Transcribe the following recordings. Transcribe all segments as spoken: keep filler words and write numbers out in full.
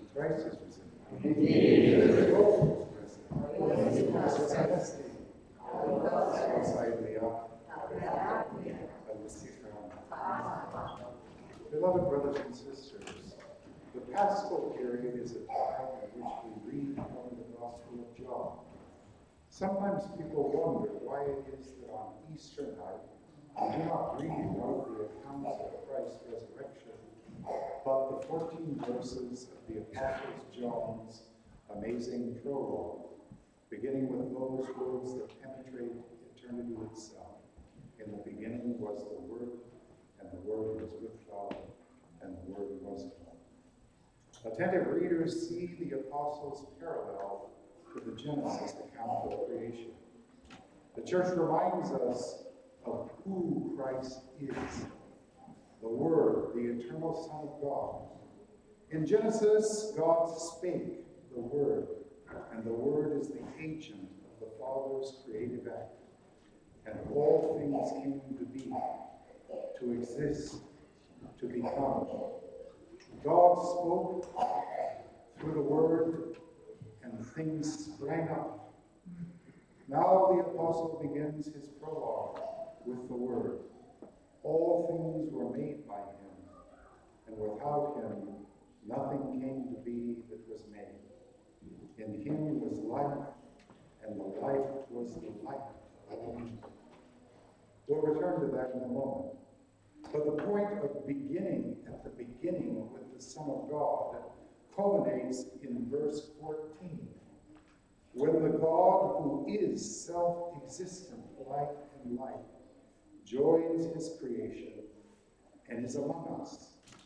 Christ is risen. Indeed, the Lord is risen. Beloved brothers and sisters, the Paschal period is a time in which we read from the Gospel of John. Sometimes people wonder why it is that on Easter night we do not read one of the accounts of Christ's resurrection, but the fourteen verses of the Apostle John's amazing prologue, beginning with those words that penetrate eternity itself. In the beginning was the Word, and the Word was with God, and the Word was God. Attentive readers see the Apostles' parallel to the Genesis account of creation. The Church reminds us of who Christ is, the Word, the eternal Son of God. In Genesis, God spake the Word, and the Word is the agent of the Father's creative act. And all things came to be, to exist, to become. God spoke through the Word, and things sprang up. Now the Apostle begins his prologue with the Word. All things were made by him, and without him nothing came to be that was made. In him was life, and the life was the light of all men. We'll return to that in a moment. But the point of beginning at the beginning with the Son of God culminates in verse fourteen, when the God who is self-existent, life and light, joins his creation and is among us.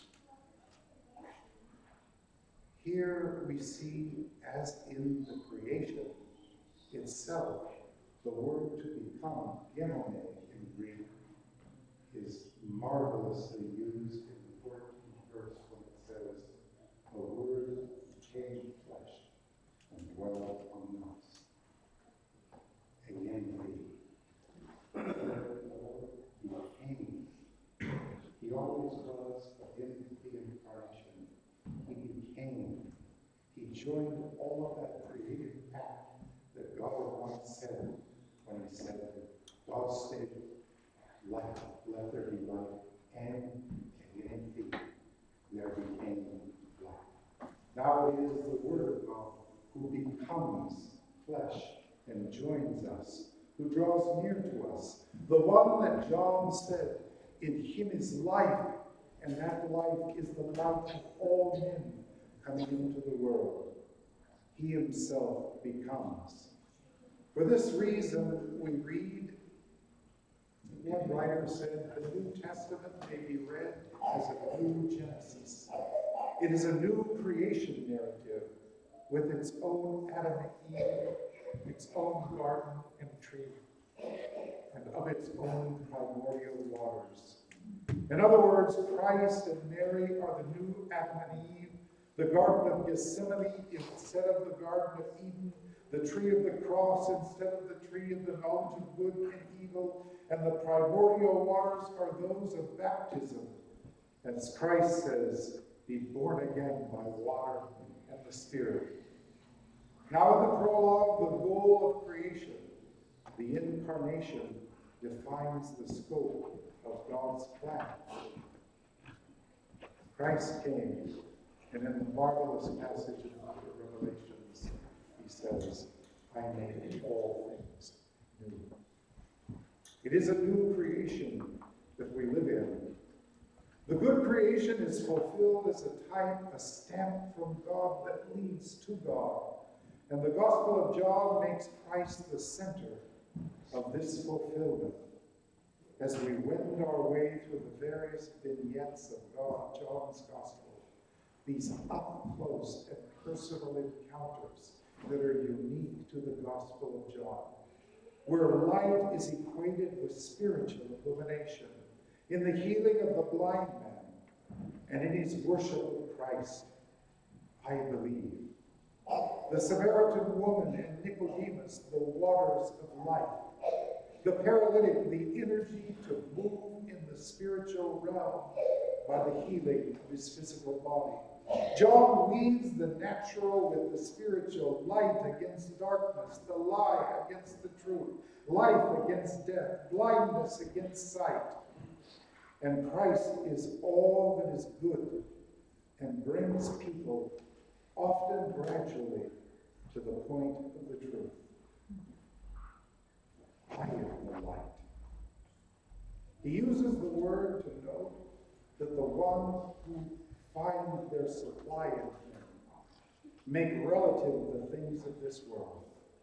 Here we see, as in the creation itself, the word to become, genome in Greek, is marvelously used in the fourteenth verse when it says, the Word became flesh and dwelt among us. Again, the Word became. He always was in the incarnation. He became. He joined all of that creative act that God once said when he said, God said, light, let there be light, and again there became light. Now it is the Word of God who becomes flesh and joins us, who draws near to us. The one that John said, in him is life, and that life is the light of all men coming into the world. He himself becomes. For this reason, we read, one writer said, the New Testament may be read as a new Genesis. It is a new creation narrative with its own Adam and Eve, its own garden and tree, and of its own primordial waters. In other words, Christ and Mary are the new Adam and Eve, the Garden of Gethsemane instead of the Garden of Eden, the tree of the cross instead of the tree of the knowledge of good and evil, and the primordial waters are those of baptism. As Christ says, be born again by water and the Spirit. Now in the prologue, the goal of creation, the incarnation, defines the scope of God's plan. Christ came, and in the marvelous passage in the book of Revelations, he says, I made all things new. It is a new creation that we live in. The good creation is fulfilled as a type, a stamp from God that leads to God. And the Gospel of John makes Christ the center of this fulfillment. As we wend our way through the various vignettes of God, John's Gospel, these up-close and personal encounters that are unique to the Gospel of John, where light is equated with spiritual illumination, in the healing of the blind man, and in his worship of Christ, I believe. The Samaritan woman and Nicodemus, the waters of life. The paralytic, the energy to move in the spiritual realm by the healing of his physical body. John weaves the natural with the spiritual, light against darkness, the lie against the truth, life against death, blindness against sight. And Christ is all that is good and brings people, often gradually, to the point of the truth. I am the light. He uses the word to note that the one who finds their supply in him make relative the things of this world.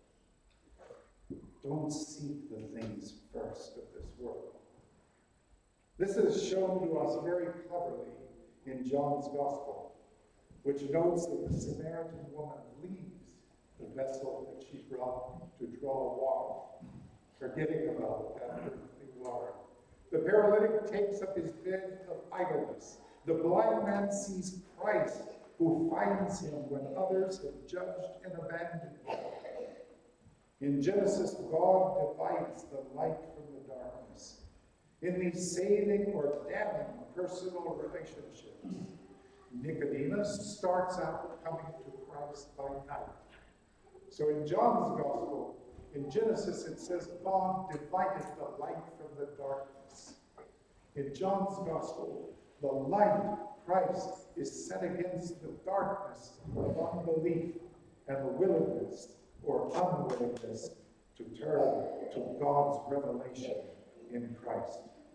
Don't seek the things first of this world. This is shown to us very cleverly in John's Gospel, which notes that the Samaritan woman leaves the vessel that she brought to draw water, forgetting about that earthly water. The paralytic takes up his bed of idleness. The blind man sees Christ, who finds him when others have judged and abandoned him. In Genesis, God divides the light from the darkness. In these saving or damning personal relationships, Nicodemus starts out coming to Christ by night. So in John's Gospel, in Genesis, it says God divided the light from the darkness. In John's Gospel, the light, Christ, is set against the darkness of unbelief and the willingness or unwillingness to turn to God's revelation in Christ.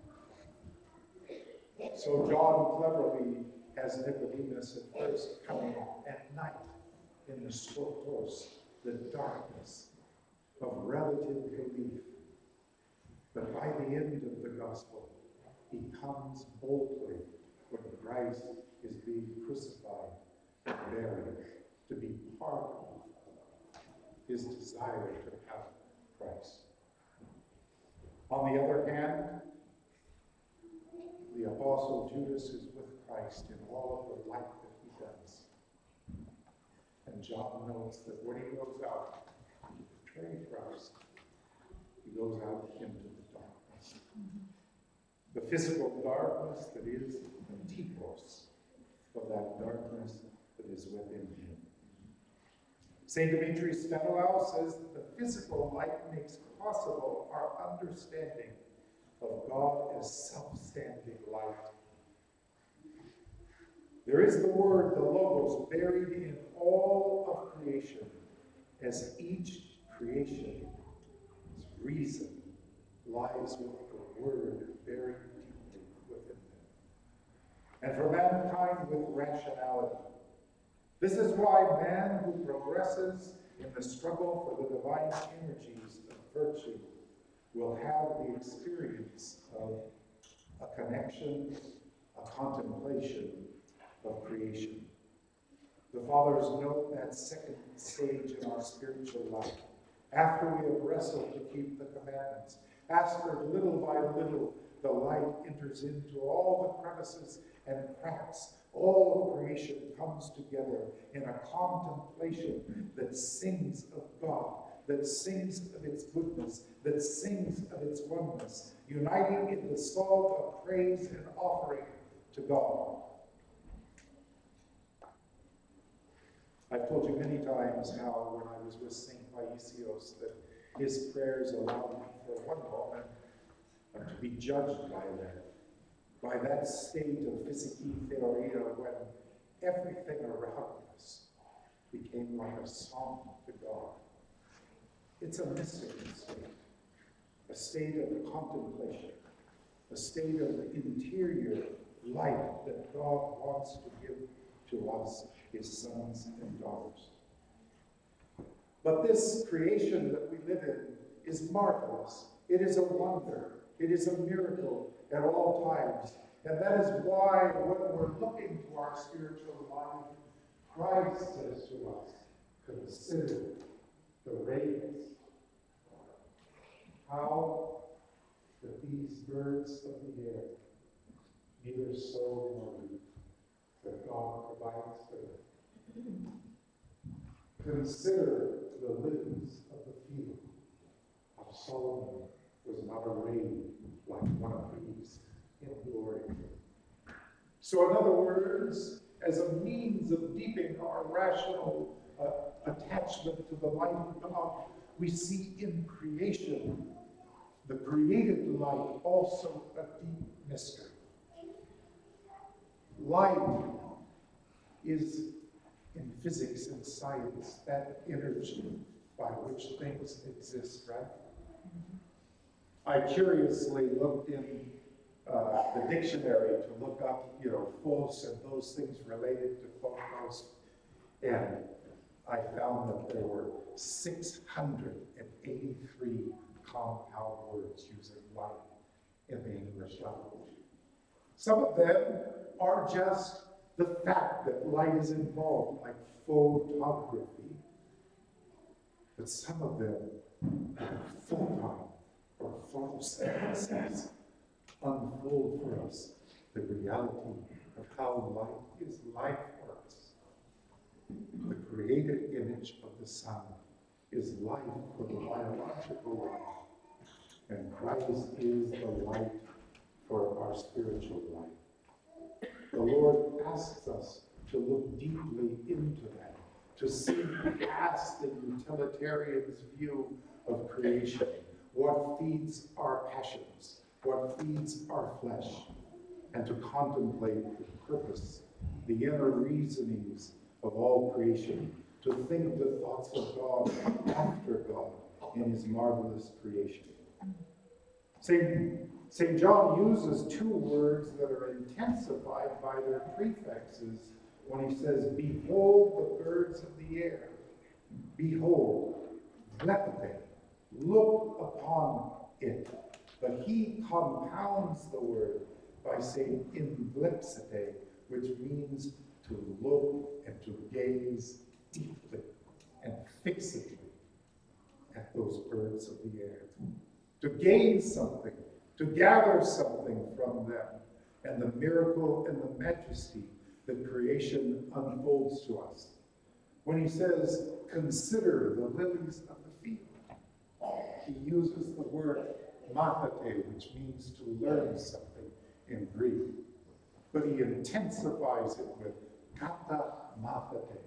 So John cleverly has Nicodemus at first coming at night in the skottos, the darkness of relative belief. But by the end of the gospel, he comes boldly when Christ is being crucified and buried, to be part of his desire to have Christ. On the other hand, the apostle Judas is with Christ in all of the light that he does. And John notes that when he goes out to betray Christ, he goes out into the darkness. The physical darkness that is the typos of that darkness that is within him. Saint Dimitri Stanislaus says that the physical light makes possible our understanding of God as self-standing light. There is the word, the logos, buried in all of creation, as each creation's reason lies with the word buried deeply within them. And for mankind with rationality. This is why man who progresses in the struggle for the divine energies of virtue will have the experience of a connection, a contemplation of creation. The fathers note that second stage in our spiritual life. After we have wrestled to keep the commandments, after little by little the light enters into all the crevices and cracks, all of creation comes together in a contemplation that sings of God, that sings of its goodness, that sings of its oneness, uniting in the song of praise and offering to God. I've told you many times how when I was with Saint Paisios that his prayers allowed me for one moment uh, to be judged by that, by that state of physici theoria when everything around us became like a song to God. It's a mystical state, a state of contemplation, a state of interior light that God wants to give to us, his sons and daughters. But this creation that we live in is marvelous. It is a wonder. It is a miracle at all times. And that is why when we're looking to our spiritual life, Christ says to us, consider the ravens. How that these birds of the air neither sow nor reap, but God provides for them. Consider the lilies of the field. How Solomon was not arrayed like one of these in glory. So in other words, as a means of deepening our rational uh, attachment to the light of God. We see in creation, the created light, also a deep mystery. Light is, in physics and science, that energy by which things exist, right? I curiously looked in uh, the dictionary to look up, you know, phos and those things related to photons, and I found that there were six hundred eighty-three compound words using light in the English language. Some of them are just the fact that light is involved, like photography, but some of them are photon or photosynthesis unfold for us the reality of how light is life for us. The created image of the sun is life for the biological life, and Christ is the light for our spiritual life. The Lord asks us to look deeply into that, to see past the utilitarian's view of creation, what feeds our passions, what feeds our flesh, and to contemplate the purpose, the inner reasonings of all creation, to think the thoughts of God after God in his marvelous creation. Saint Saint John uses two words that are intensified by their prefixes when he says, behold the birds of the air. Behold, vlepete, look upon it. But he compounds the word by saying invlepsete, which means to look and to gaze deeply and fixedly at those birds of the air. To gain something, to gather something from them, and the miracle and the majesty that creation unfolds to us. When he says, consider the lilies of the field, he uses the word mathete, which means to learn something in Greek. But he intensifies it with kata mathete.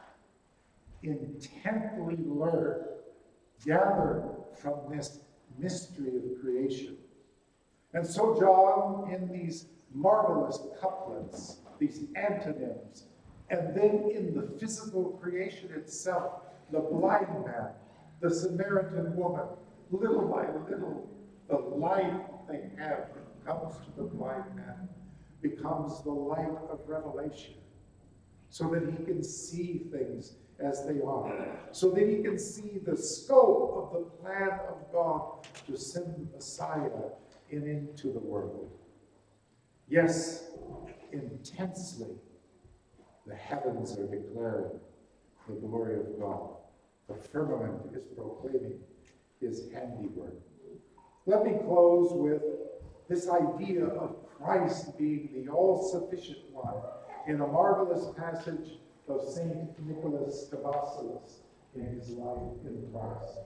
Intently learn, gather from this mystery of creation. And so John, in these marvelous couplets, these antonyms, and then in the physical creation itself, the blind man, the Samaritan woman, little by little, the light they have comes to the blind man, becomes the light of revelation, so that he can see things as they are, so that he can see the scope of the plan of God to send the Messiah in into the world. Yes, intensely, the heavens are declaring the glory of God. The firmament is proclaiming his handiwork. Let me close with this idea of Christ being the all-sufficient one in a marvelous passage of Saint Nicholas Cavasilis in his life in Christ.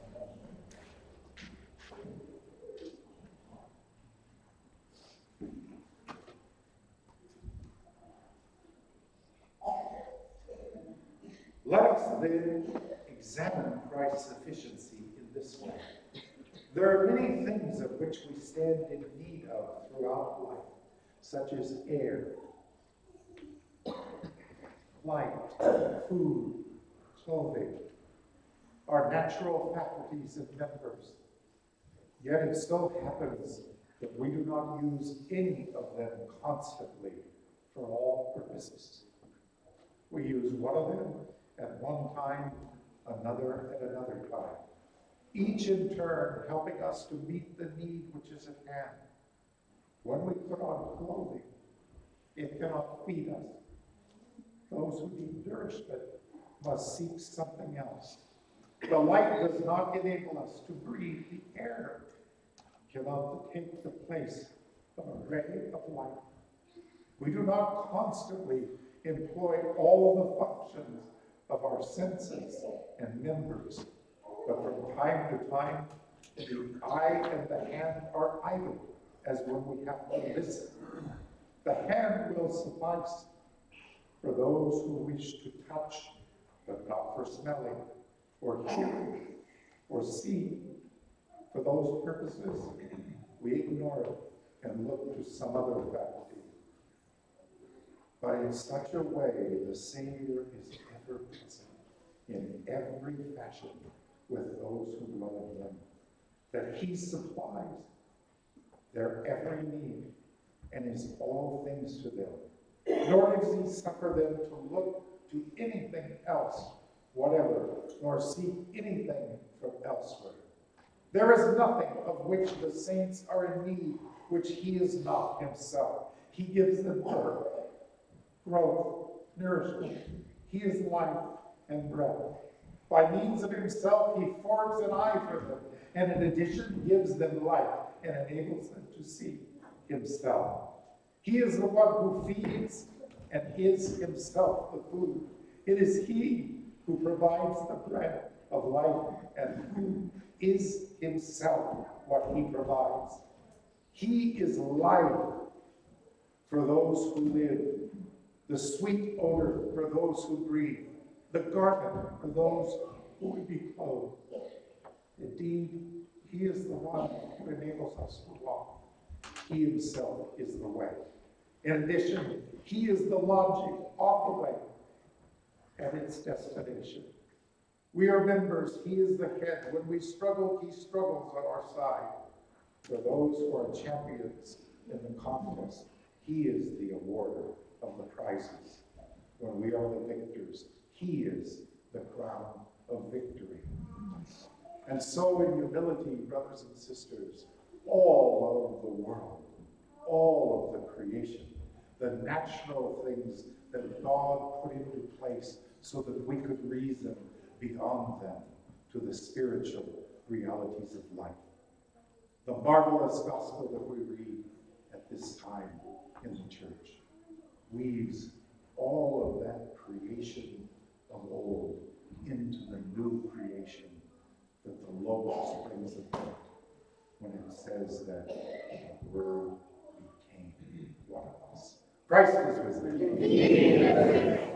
Let us then examine Christ's sufficiency in this way. There are many things of which we stand in need of throughout life, such as air, light, food, clothing, our natural faculties and members. Yet it so happens that we do not use any of them constantly for all purposes. We use one of them at one time, another at another time, each in turn helping us to meet the need which is at hand. When we put on clothing, it cannot feed us. Those who need nourishment must seek something else. The light does not enable us to breathe. The air cannot take the place of a ray of light. We do not constantly employ all the functions of our senses and members, but from time to time, the eye and the hand are idle, as when we have to listen. The hand will suffice. for those who wish to touch, but not for smelling, or hearing, or seeing. For those purposes, we ignore it and look to some other faculty. But in such a way, the Savior is ever present in every fashion with those who dwell in him, that he supplies their every need and is all things to them. Nor does he suffer them to look to anything else, whatever, nor seek anything from elsewhere. There is nothing of which the saints are in need, which he is not himself. He gives them birth, growth, nourishment. He is life and breath. By means of himself, he forms an eye for them, and in addition gives them light and enables them to see himself. He is the one who feeds and is himself the food. It is he who provides the bread of life and who is himself what he provides. He is life for those who live, the sweet odor for those who breathe, the garment for those who would be clothed. Indeed, he is the one who enables us to walk. He himself is the way. In addition, he is the lodging off the way at its destination. We are members, he is the head. When we struggle, he struggles on our side. For those who are champions in the contest, he is the awarder of the prizes. When we are the victors, he is the crown of victory. And so in humility, brothers and sisters, all of the world, all of the creation, the natural things that God put into place so that we could reason beyond them to the spiritual realities of life. The marvelous gospel that we read at this time in the church weaves all of that creation of old into the new creation that the Logos brings about when it says that the Word became one of us. Christ is risen.